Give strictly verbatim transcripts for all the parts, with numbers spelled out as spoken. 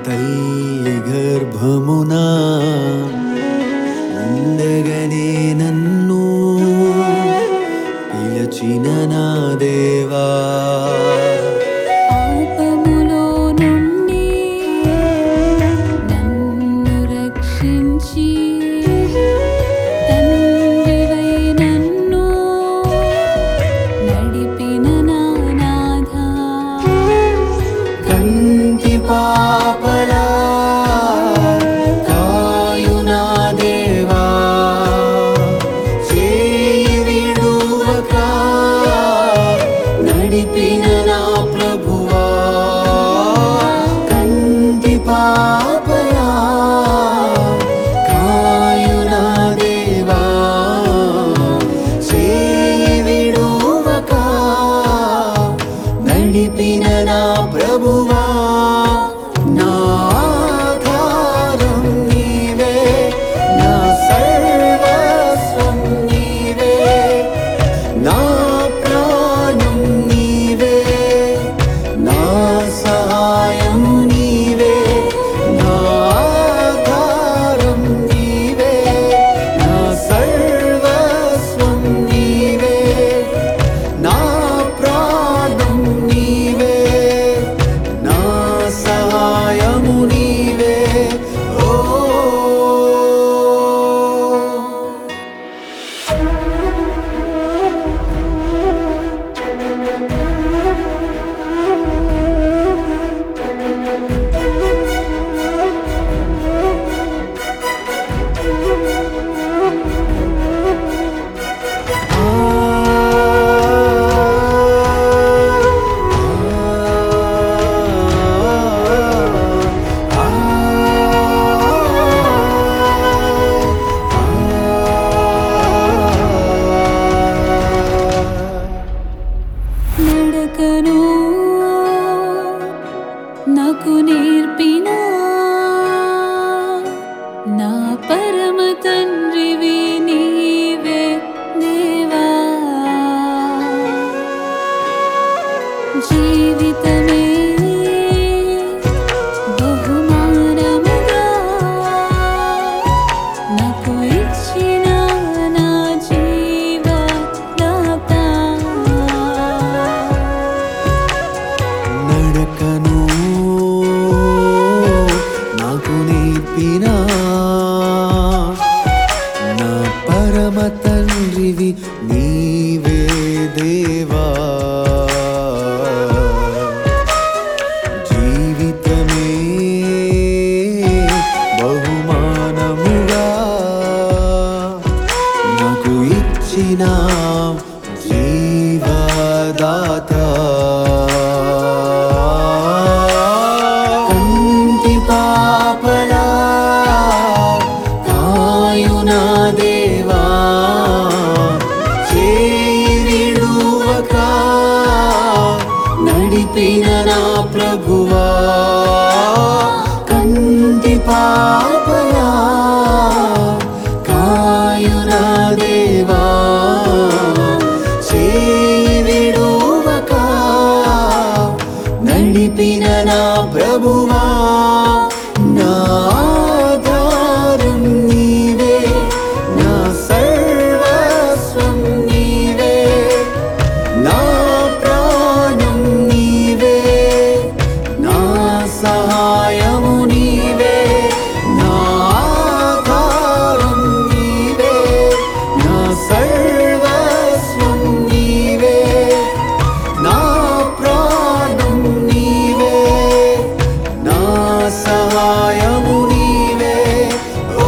తల్లి గర్భమున ఉండగనే నన్ను పిలచిన నా దేవా, పాపములో నుండి నన్ను రక్షించి తండ్రివై నన్ను నడిపిన నా నాథా, కంటి పాపలా కాయు నా దేవా, చేయి విడువక నడిపిన నా ప్రభువా, కంటి పాపలా కాయు నా దేవా, చేయి విడువక నడిపిన నా ప్రభువా, నా ఆధారం నీవే, నా సర్వస్వం నీవే, నా ప్రాణం నీవే, నా సహాయం నీవే, నా ఆధారం నీవే, నా సర్వస్వం నీవే, నా ప్రాణం నీవే, నా సహాయము నీవే. ఓ నడకను నాకు నేర్పిన నా పరమ తండ్రివి నీవే దేవా, జీవితమే బహుమానముగా నాకు ఇచ్చిన నా జీవదాతా, నడకను నాకు నేర్పిన నా పరమ తండ్రివి నీవే దేవా, జీవితమే బహుమానముగా నాకు ఇచ్చిన జీవదాతా, కంటి పాపలా కాయు నా దేవా, చేయి విడువక నడిపిన నా ప్రభువా, కంటి పాపలా కాయు నా దేవా, చేయి విడువక నడిపిన నా ప్రభువా, నా ఆధారం నీవే, నా సర్వస్వం నీవే, నా ప్రాణం నీవే, నా సహాయము నీవే, నా ఆధారం నీవే, నా సర్వస్వం నీవే, నా ప్రాణం నీవే, నా సహాయము నీవే. ఓ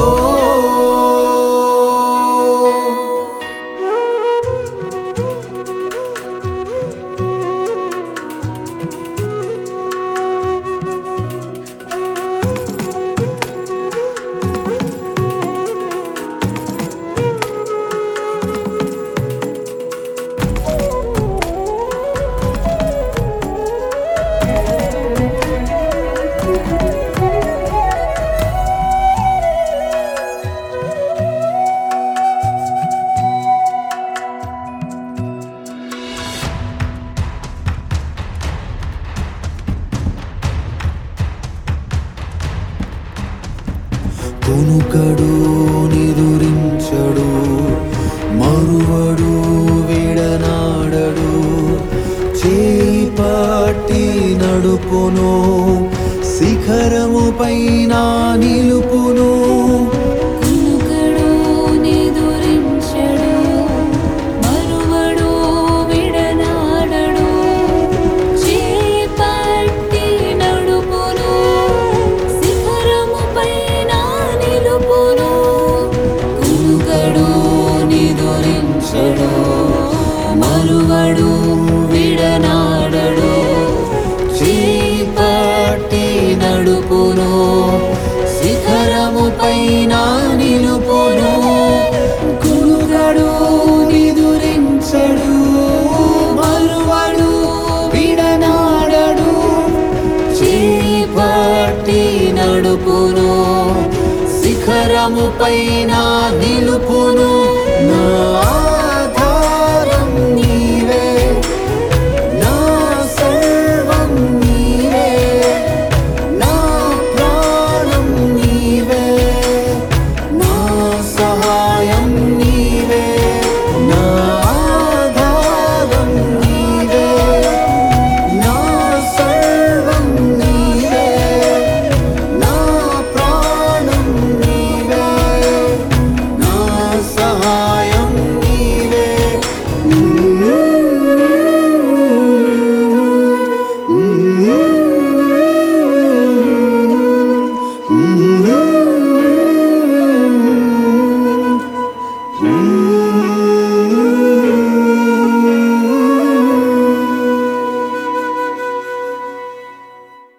కునుకడు నిదురించడు మరువడు విడనాడడు చేయి పట్టి నడుపును శిఖరము పైన నిలుపును కునుకడు నిదురించడు మరువడు విడనాడడు చేయి పట్టి నడుపును శిఖరము పైన నిలుపును కునుకడు నిదురించడు మరువడు విడనాడడు చేయి పట్టి నడుపును శిఖరము పైన నిలుపును కునుకడు నిదురించడు మరువడు విడనాడడు చేయి పట్టి నడుపును శిఖరము పైన నిలుపును నా